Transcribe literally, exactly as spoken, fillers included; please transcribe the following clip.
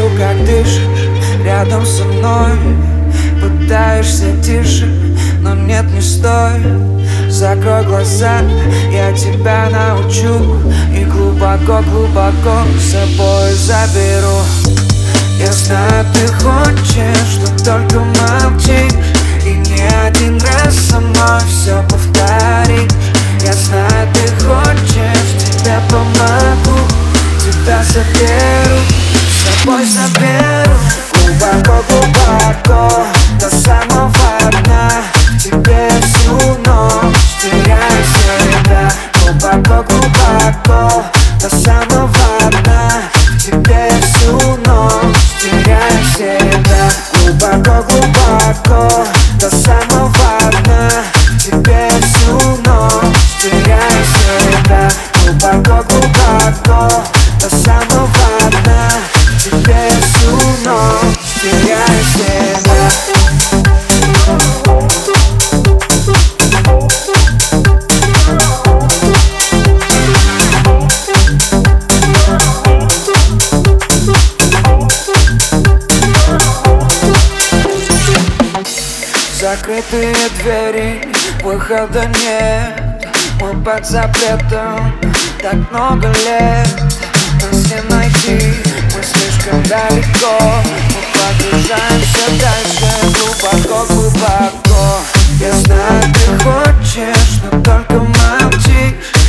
Слышу, как дышишь рядом со мной. Пытаешься тише, но нет, не стоит. Закрой глаза, я тебя научу. И глубоко-глубоко с собой заберу. Я знаю, ты хочешь, но только молчишь. И не один раз со мной все повторишь. Я знаю, ты хочешь, тебе помогу. Тебя заберу, с собой заберу. Глубоко-глубоко, до самого дна. К тебе всю ночь теряю себя. Глубоко-глубоко, до самого дна. К тебе всю ночь теряю себя. Глубоко-глубоко, до самого дна. К тебе всю ночь теряю себя. Глубоко-глубоко, до самого дна. К тебе всю ночь теряю себя. Закрытые двери, выхода нет. Мы под запретом так много лет. Нас не найти, мы слишком далеко. Мы погружаемся дальше, глубоко-глубоко. Я знаю, ты хочешь, но только молчишь.